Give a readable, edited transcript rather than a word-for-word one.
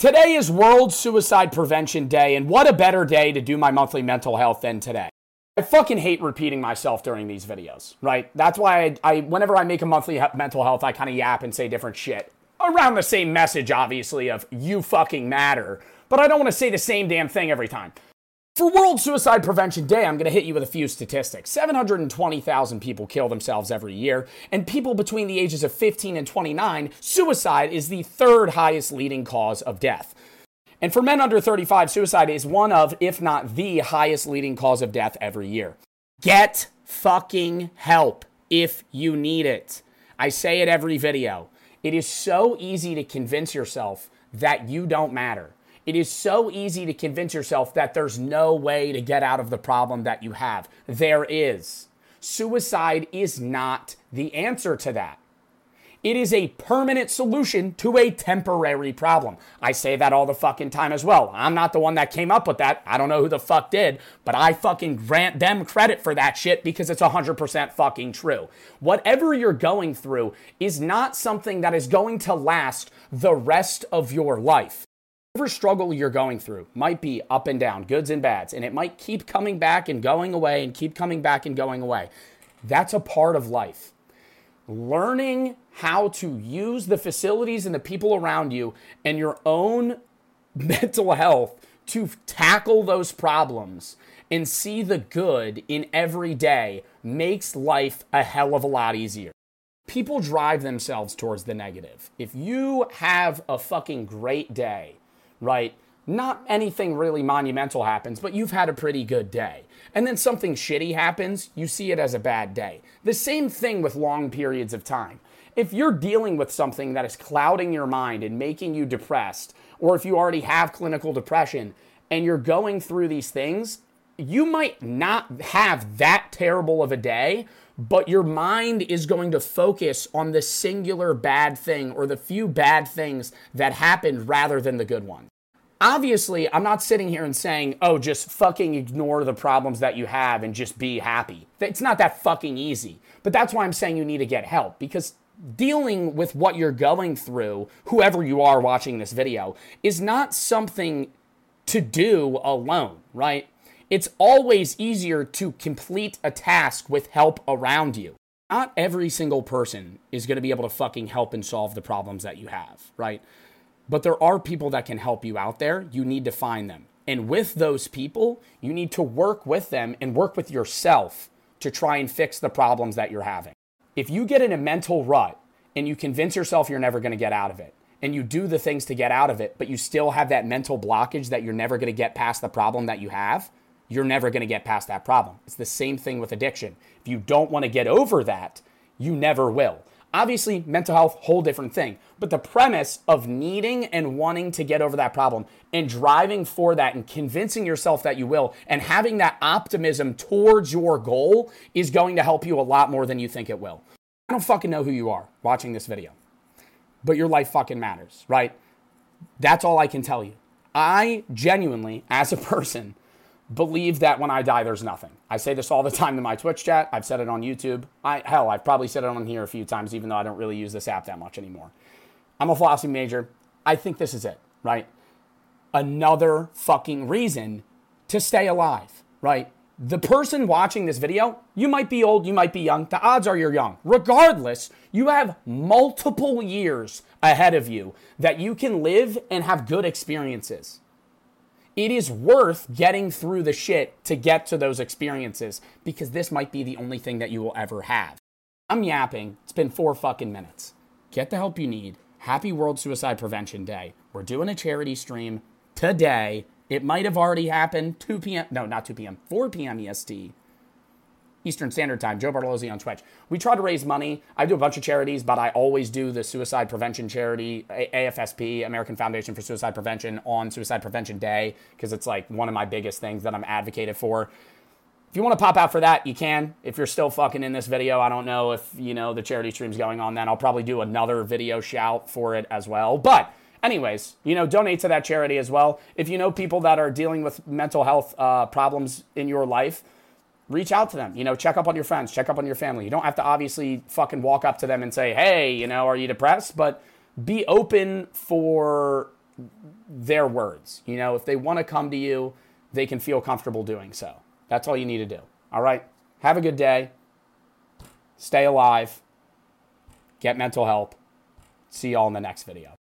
Today is World Suicide Prevention Day, and what a better day to do my monthly mental health than today. I fucking hate repeating myself during these videos, right? That's why I whenever I make a monthly mental health, I kind of yap and say different shit. Around the same message, obviously, of you fucking matter. But I don't want to say the same damn thing every time. For World Suicide Prevention Day, I'm going to hit you with a few statistics. 720,000 people kill themselves every year, and people between the ages of 15 and 29, suicide is the third highest leading cause of death. And for men under 35, suicide is one of, if not the highest leading cause of death every year. Get fucking help if you need it. I say it every video. It is so easy to convince yourself that you don't matter. It is so easy to convince yourself that there's no way to get out of the problem that you have. There is. Suicide is not the answer to that. It is a permanent solution to a temporary problem. I say that all the fucking time as well. I'm not the one that came up with that. I don't know who the fuck did, but I fucking grant them credit for that shit because it's 100% fucking true. Whatever you're going through is not something that is going to last the rest of your life. Whatever struggle you're going through might be up and down, goods and bads, and it might keep coming back and going away and keep coming back and going away. That's a part of life. Learning how to use the facilities and the people around you and your own mental health to tackle those problems and see the good in every day makes life a hell of a lot easier. People drive themselves towards the negative. If you have a fucking great day, right? Not anything really monumental happens, but you've had a pretty good day. And then something shitty happens, you see it as a bad day. The same thing with long periods of time. If you're dealing with something that is clouding your mind and making you depressed, or if you already have clinical depression and you're going through these things, you might not have that terrible of a day, but your mind is going to focus on the singular bad thing or the few bad things that happened rather than the good one. Obviously, I'm not sitting here and saying, oh, just fucking ignore the problems that you have and just be happy. It's not that fucking easy. But that's why I'm saying you need to get help, because dealing with what you're going through, whoever you are watching this video, is not something to do alone, right? It's always easier to complete a task with help around you. Not every single person is going to be able to fucking help and solve the problems that you have, right? But there are people that can help you out there. You need to find them. And with those people, you need to work with them and work with yourself to try and fix the problems that you're having. If you get in a mental rut and you convince yourself you're never going to get out of it, and you do the things to get out of it, but you still have that mental blockage that you're never going to get past the problem that you have, you're never going to get past that problem. It's the same thing with addiction. If you don't want to get over that, you never will. Obviously, mental health, whole different thing. But the premise of needing and wanting to get over that problem and driving for that and convincing yourself that you will and having that optimism towards your goal is going to help you a lot more than you think it will. I don't fucking know who you are watching this video, but your life fucking matters, right? That's all I can tell you. I genuinely, as a person, believe that when I die, there's nothing. I say this all the time in my Twitch chat. I've said it on YouTube. I've probably said it on here a few times, even though I don't really use this app that much anymore. I'm a philosophy major. I think this is it, right? Another fucking reason to stay alive, right? The person watching this video, you might be old, you might be young. The odds are you're young. Regardless, you have multiple years ahead of you that you can live and have good experiences. It is worth getting through the shit to get to those experiences because this might be the only thing that you will ever have. I'm yapping. It's been 4 fucking minutes. Get the help you need. Happy World Suicide Prevention Day. We're doing a charity stream today. It might have already happened 2 p.m. No, not 2 p.m. 4 p.m. EST. Eastern Standard Time, Joe Bartolozzi on Twitch. We try to raise money. I do a bunch of charities, but I always do the suicide prevention charity, AFSP, American Foundation for Suicide Prevention, on Suicide Prevention Day, because it's like one of my biggest things that I'm advocated for. If you want to pop out for that, you can. If you're still fucking in this video, I don't know if, the charity stream's going on then. I'll probably do another video shout for it as well. But anyways, donate to that charity as well. If you know people that are dealing with mental health problems in your life, reach out to them, check up on your friends, check up on your family. You don't have to obviously fucking walk up to them and say, hey, are you depressed? But be open for their words. You know, if they want to come to you, they can feel comfortable doing so. That's all you need to do. All right? Have a good day. Stay alive. Get mental help. See y'all in the next video.